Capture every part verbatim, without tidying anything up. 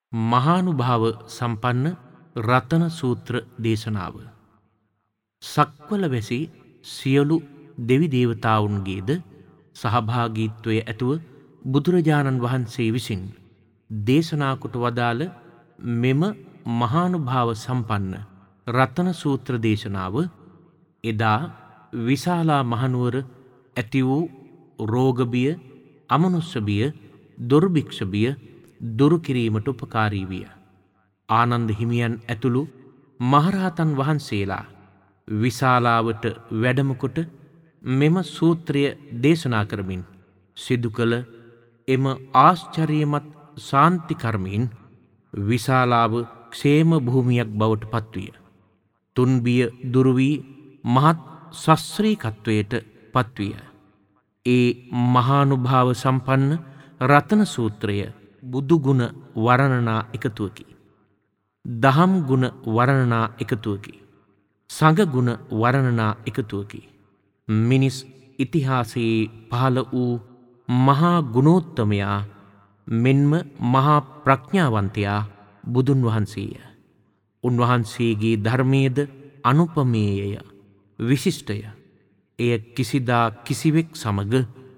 මහානුභාව සම්පන්න රතන සූත්‍ර දේශනාව. සක්වල වැසි සියලු දෙවි දේවතාවුන්ගේද සහභාගීත්වය ඇතුව බුදුරජාණන් වහන්සේ විසින් දේශනා කොට වදාළ මෙම මහානුභාව සම්පන්න රතන සූත්‍ර දේශනාව එදා විශාලා මහනුවර ඇති වූ රෝගබිය, අමනුෂ්‍යබිය, දුර්භික්ෂබිය දුරු කිරීමට උපකාරී විය. ආනන්ද හිමියන් ඇතුළු මහරහතන් වහන්සේලා විශාලාවට වැඩමකොට මෙම සූත්‍රය දේශනා කරමින් සිදු කළ එම ආශ්චර්යමත් ශාන්ති කර්මයෙන් විශාලාව ක්ෂේම භූමියක් බවට පත්විය. තුන්බිය දුරු වී මහත් ශස්ත්‍රීකත්වයට පත්විය. ඒ මහානුභාව සම්පන්න රතන සූත්‍රය බුදුගුණ වර්ණනා එකතුවකි. දහම් ගුණ වර්ණනා එකතුවකි. සංඝගුණ වර්ණනා එකතුවකි. මිනිස් ඉතිහාසයේ පහළ වූ මහා ගුණෝත්තමයා මෙන්ම මහා ප්‍රඥාවන්තයා බුදුන් වහන්සේය. උන්වහන්සේගේ ධර්මයේද අනුපමේයය, විශිෂ්ටය. එය කිසිදා කිසිවෙක් සමග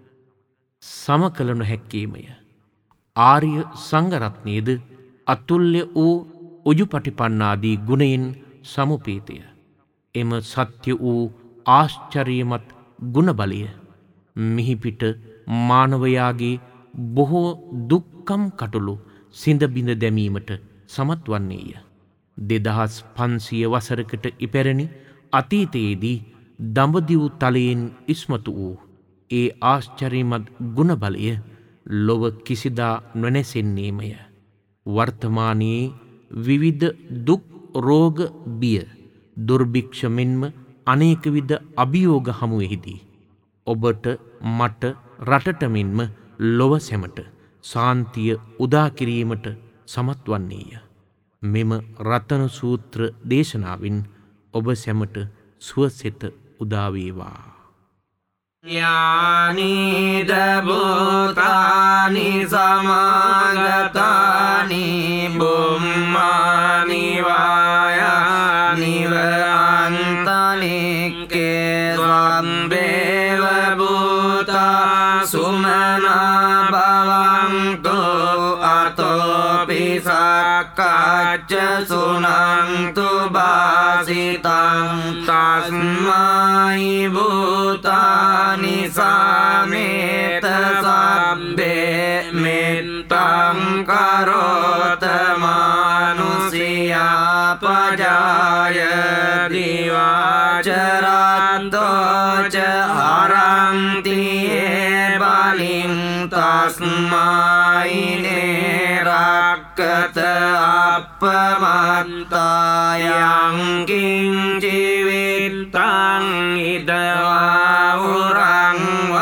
සම කළ නොහැක්කේමය. ආර්ය සංඝරත්නයේද අතුල්‍ය වූ උජුපටිපන්නාදී ගුණයෙන් සමුපේතය. එම සත්‍ය වූ ආශ්චර්යමත් ගුණබලය මිහිපිට මානවයාගේ බොහෝ දුක්කම් කටුළු සිඳබිඳ දැමීමට සමත් වන්නේය. දෙදහස් පන්සිය වසරකට ඉපැරණි අතීතයේදී දඹදිව් තලයෙන් ඉස්මතු වූ ඒ ආශ්චර්යමත් ගුණබලය ලොව කිසිදා නොනැසෙන්නේමය. වර්තමානයේ විවිධ දුක් රෝග බිය දුර්භික්ෂ මෙන්ම අනේකවිධ අභියෝග හමුවෙහිදී ඔබට මට රටට මෙන්ම ලොව සැමට ශාන්තිය උදා කිරීමට සමත් වන්නේය. මෙම රතන සූත්‍ර දේශනාවෙන් ඔබ සැමට සුවසෙත උදා වේවා. යානිද භූතානි සමාගතානි බුම්මානි වායානි වන්තනික්කේ සම්බේව භූතා සුමනා භවන්තු අතෝපි සක්කච්ච සුනන්තු බාසිතං තස්මයි භූතානි සමේත සබ්බේ මෙත්තං කරෝත මානුසියා පජාය දිවාචරන්තෝච හරන්තියේ බලින් තස්මයිනේ රක්කත අපමත්තායං කිංචිවිත්තං ඉදවා උරං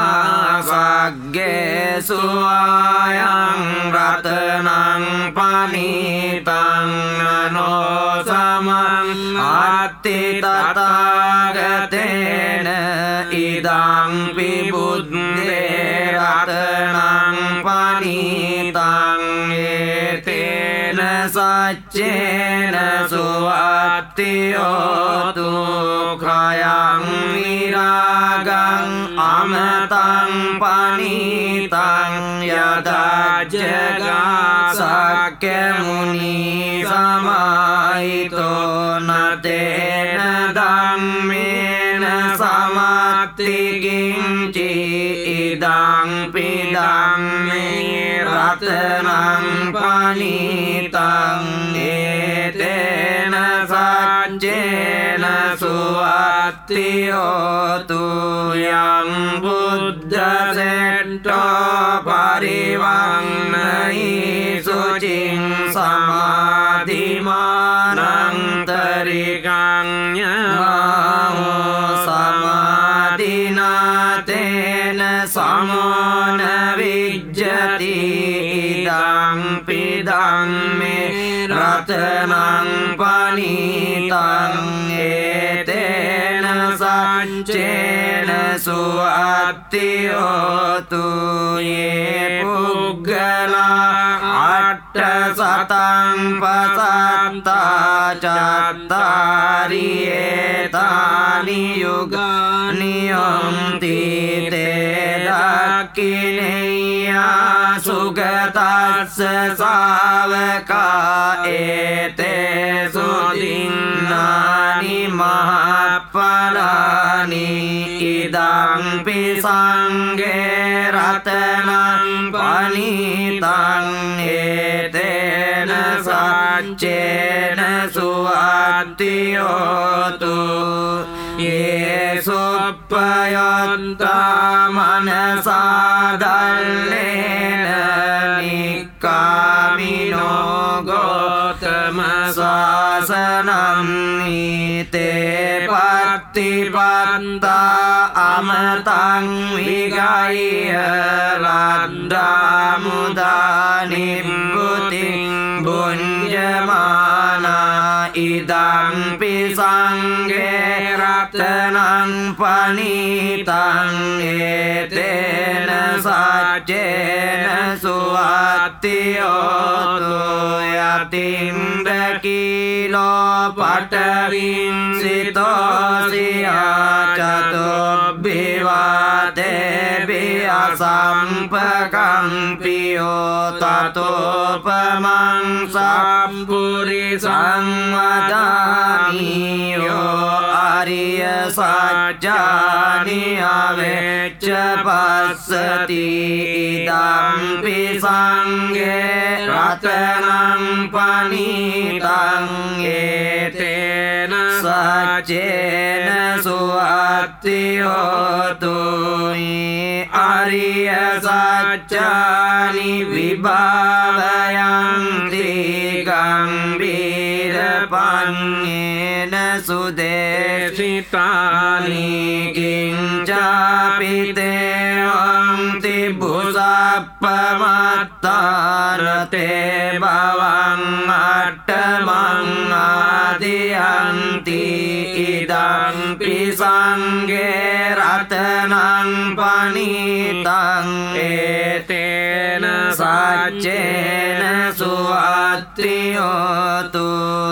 වාසග්ගේ සුවායං රතනං පනිතං අනෝසමං අත්ති තථාගතේන ඉදං පිබුද්දේ රතනං පනිතං ඒතේන සච්චේන සුවත්තියෝතු khයං විරාගං අමතං පනිතං යදජ්ජගා සක්‍ය මුනි සමාහිතෝ නතේන ධම්මේන සමත්ති කිංචි ඉදං පිදම්මේ රතනං පනිතං ඒතේන සච්චේන සුවත්තියෝතු යං බුද්ධ සෙට්ටෝ පරිවන්නයි සුචින් සමාධිමානං තරිකං යමෝ සමාධිනාතේන සමෝන විජ්ජති ඉදං පිදම්මේ රතනං පනිතං ඒතේන සච්චේන සුවත්තියෝතු යේ පුග්ගලා අට්ඨ සතං පසත්තා චත්තාරි ඒතානි යුගානි යන්ති තේ දක්ඛිනේයා සුගතස්ස ශාවකා ඒතේ සුදින්නානි මහප්පලානි ඉදං පිසංගේ රතනං පනිතං ඒතේන සච්චේන සුවත්තියෝතු යේසුප්පයොත්තා මනසාදල්ලේන නික්කාමිනෝ ගෝතම ශාසනං හිතේ පත්තිපත්තා අමතං විගය ලද්දා මුදා නිබ්බුතින් බුඤ්ජමානා ඉදං පිසංගේ රතනං පනිතං ඒතේන සච්චේන සුවත්තියෝතු යතින්ද කීලෝ පඨවින් සිතෝසියා චතුබ්බිවාතේ අසම්පකම්පියෝ තතෝපමං සම්පුරිසං වදාමියෝ ආරිය සත්‍යානි අවෙච්ච පස්සති ඉදං පිසංගේ රතනං පනිතං ඒතේන සච්චේන සුවත්තියෝතු ආරිය සත්‍යානි විභාවයන්ති ගම්බීර පඤ්ඤේන සුදේශිතානි කිංචාපිතේ හන්ති බුසප්පමත්තානතේ භවං අට්ඨමං ආදියන්ති ඉදං පිසංගේ රතනං පනිතං ඒතේන සච්චේන සුවත්තියෝතු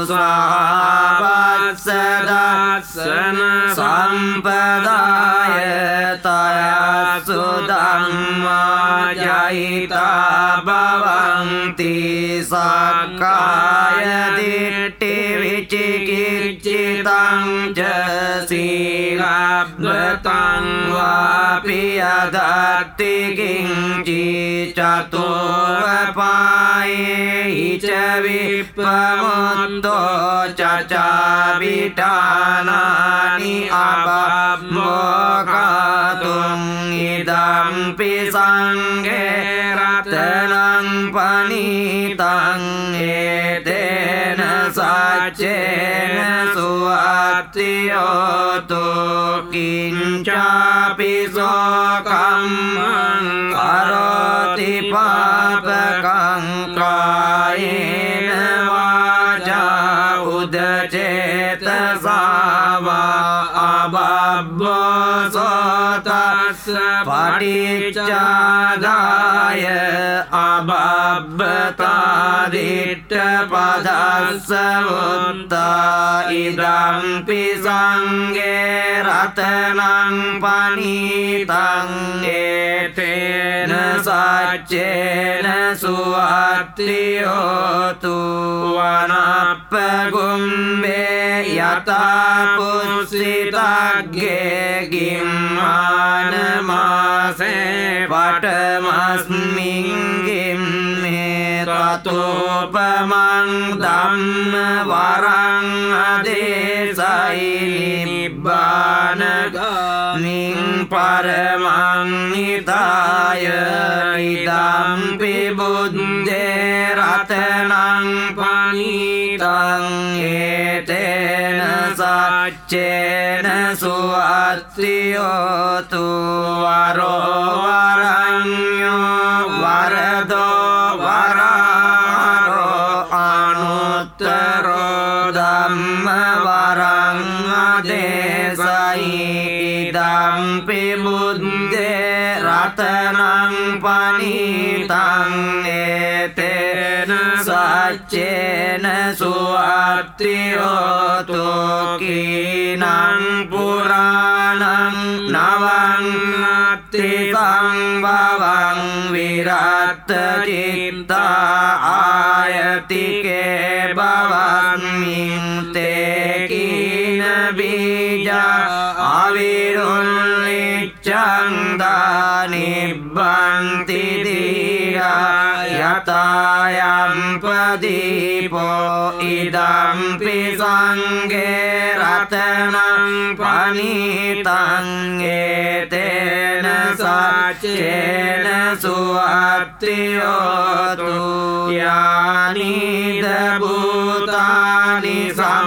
සහවස්ස දස්සන සම්පදාය තයසු ධම්මා ජහිතා භවන්ති සක්කාය දිට්ඨි විචිකිච්ඡිතං ච සීලබ්බතං වාපි අදත්ති කිංචි චතෝවපායේ ච විප්පමුත්තෝ චචාවිඨානානි අබම්මෝකාතුං ඉදං පිසංගේ රතනං පනිතං ඒතේන සච්චේන සුවත්තියෝතු කිංචාපි සෝකම්මං කරෝති පාපකං කායේන වාචා උදචේතසා වා අබබ්බසෝතස්ස පටිච්චාදාය අබබ්බතා දිට්ඨ පදස්ස උත්තා ඉදං පිසංගේ රතනං පනිතං ඒතේන සච්චේන සුවත්තියෝතු වනප්පගුම්බේ යතා පුස්සිතග්ගේ ගිම්මාන මාසේ පඨමස්මින් ගිම්මේ තතෝපමං ධම්ම වරං අදේසයි නිබ්බාන ගාමින් පරමං නිතාය ඉදං පිබුද්දේ රතනං පනිතං ඒතේන සච්චේන සුවත්තියෝතු වරෝ වරඤ්ඤෝ වරදෝ වරාරෝ අනුත්තරෝ ධම්ම වරං අදේසයි ඉදං පිබුද්දේ රතනං පනිතං ඒතේන සච්චේන සුවත්තියෝතු කීනං පුරාණං නවං අත්ති සංභවං විරත්ත චිත්තා ආයතිකේ භවස්මින් තේ කීන බීජා අවිරුල්ලිච්ඡං දානිබ්බන්ති දීරා යතායම් පදීපෝ ඉදම්පි සංඝේ රතනං පනිතං ඒතේන සච්චේන සුවත්තියෝතු යානිද භූතානි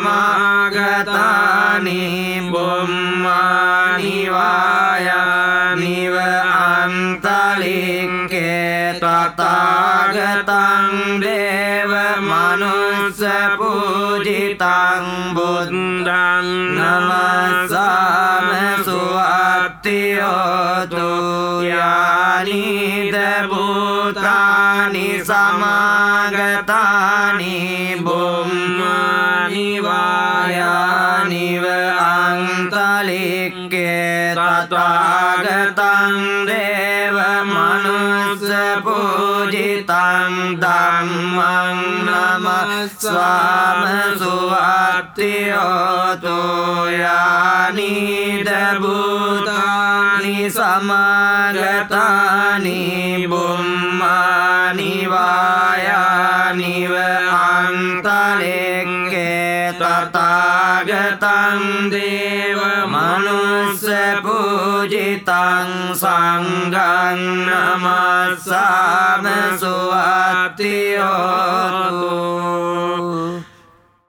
සමාගතානි බුම්මානි වායානිව අන්තලික්කේ තථාගතං දේව මනුස්ස පූජිතං බුද්ධං නමස්සාම සුවත්තියෝතු යානිද භූතානි සමාගතානි බුම්මානි වායානිව අන්තලික්කේ තථාගතං දේව මනුස්ස පූජිතං ධම්මං නමස්සාම සුවත්තියෝතු යානිද භූතානි සමාගතානි බුම්මානි වායානිව අන්තලික්කේ තථාගතං දේව මනුස්ස පූජිතං සංඝං නමස්සාම සුවත්තියෝතු